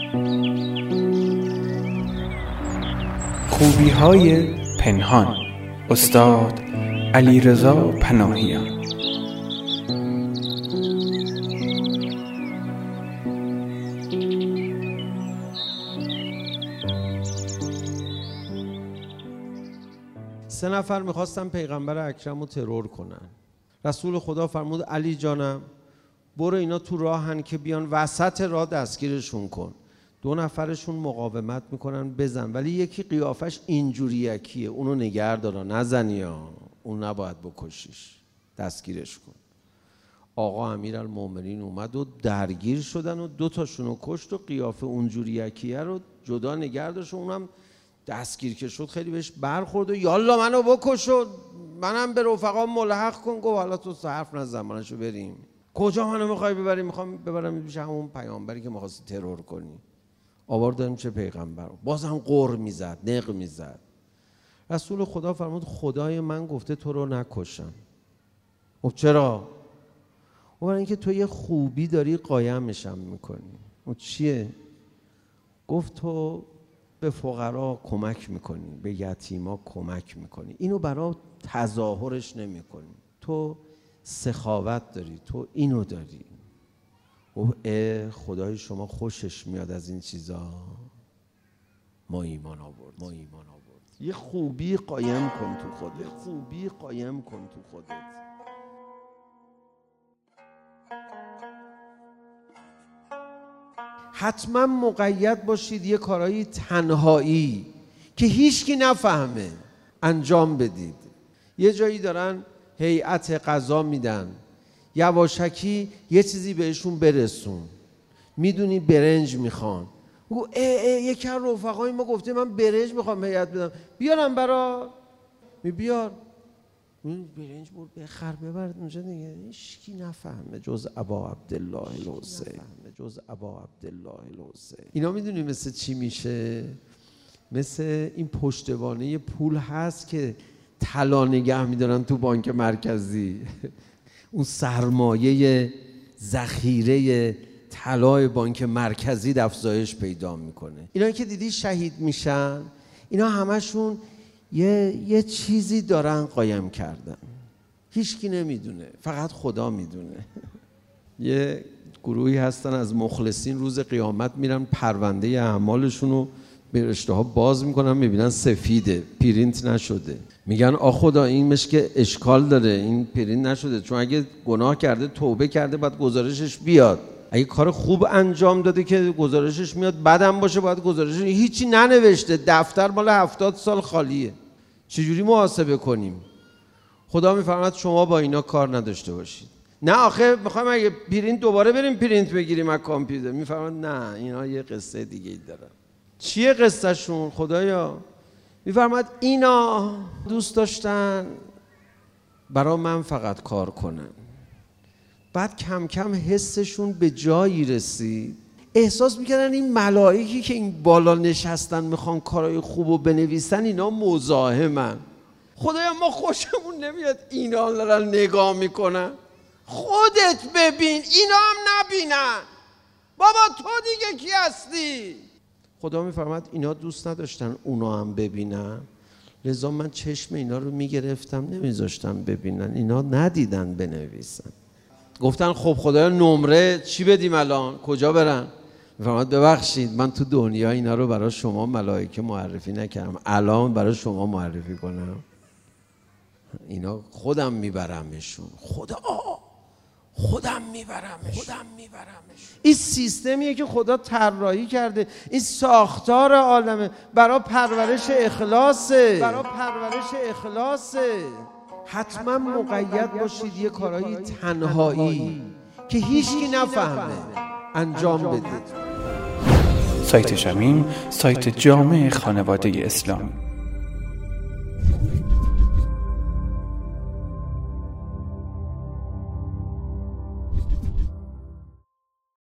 خوبی‌های پنهان. استاد علیرضا پناهیان. سه نفر میخواستن پیغمبر اکرم رو ترور کنن. رسول خدا فرمود علی جانم برو اینا تو راهن که بیان وسط راه دستگیرشون کن. 2 نفرشون مقاومت میکنن بزن، ولی یکی قیافش اینجوریکیه، اونو نگه دارا نزنی ها، اون نباید بکشیش، دستگیرش کن. آقا امیرالمومنین اومد و درگیر شدن و 2 تاشونو کشت و قیافه اونجوریکیه رو جدا نگه داشت و اونم دستگیر که شد خیلی بهش برخورد و یالا منو بکش و منم به رفقا ملحق کن. گفت حالا تو حرف نزن منشو بریم. کجا منو میخوای ببری؟ میخوام ببرم پیش همون پیامبری که میخواستی ترور کنی. آوردن چه پیغمبر، بازم قر میزد، نق میزد. رسول خدا فرمود خدای من گفته تو رو نکشم. خب چرا؟ برای اینکه تو یه خوبی داری قایمشم میکنی. اون چیه؟ گفت تو به فقرا کمک میکنی، به یتیما کمک میکنی، اینو برای تظاهرش نمیکنی، تو سخاوت داری، تو اینو داری. خدای شما خوشش میاد از این چیزا. ما ایمان آورد. یه خوبی قایم کن تو خودت. حتما مقید باشید یه کارایی تنهایی که هیچکی نفهمه انجام بدید. یه جایی دارن هیئت قضا میدن، یواشکی یه چیزی بهشون برسون، میدونی برنج میخوان. یکی از رفقای ما گفته من برنج میخوام هیئت بدم، بیارم برا بیار برنج برد بخر ببرد اونجا دیگه. هیچکی نفهمه جز ابا عبدالله الحسین. اینا میدونی مثل چی میشه؟ مثل این پشتوانه پول هست که طلا نگه میدارن تو بانک مرکزی. اون سرمایه ذخیره طلای بانک مرکزی افزایش پیدا میکنه. اینا که دیدی شهید میشن، اینا همشون یه چیزی دارن قایم کردن، هیچکی نمیدونه، فقط خدا میدونه. یه گروهی هستن از مخلصین روز قیامت میرن پرونده اعمالشون رو به رشته ها باز میکنن، میبینن سفیده، پرینت نشده. میگن خدا این مشک اشکال داره، این پرینت نشده، چون اگه گناه کرده توبه کرده باید گزارشش بیاد. اگه کار خوب انجام داده که گزارشش میاد، بدم باشه باید گزارشش. هیچی ننوشته، دفتر مال 70 سال خالیه. چجوری محاسبه کنیم؟ خدا میفرماد شما با اینا کار نداشته باشید. نه آخه میخوایم اگه پرینت دوباره بریم پرینت بگیریم از کامپیوتر. میفرماد نه اینا یه قصه دیگه ای دارن. چیه قصه شون؟ خدایا میفرماد اینا دوست داشتن برای من فقط کار کنن. بعد کم کم حسشون به جایی رسید، احساس میکردن این ملائکی که این بالا نشستن میخوان کارهای خوبو بنویسن اینا مزاحمن. خدایا ما خوشمون نمیاد اینا دارن نگاه میکنن. خودت ببین، اینا هم نبینن. بابا تو دیگه کی هستی؟ خدا میفرماد اینا دوست نداشتن اونا هم ببینن، لذا من چشم اینا رو میگرفتم نمیذاشتم ببینن، اینا ندیدن بنویسن. گفتن خب خدایا نمره چی بدیم الان؟ کجا برن؟ میفرماد ببخشید من تو دنیا اینا رو برای شما ملائکه معرفی نکردم، الان برای شما معرفی کنم. اینا خودم میبرمشون. خودم میبرمشون. این سیستمیه که خدا طراحی کرده، این ساختار عالمه، برای پرورش اخلاصه. حتما مقید باشید یه کارایی تنهایی که هیچکی نفهمه انجام بدید. سایت شمیم، سایت جامع خانواده اسلامی.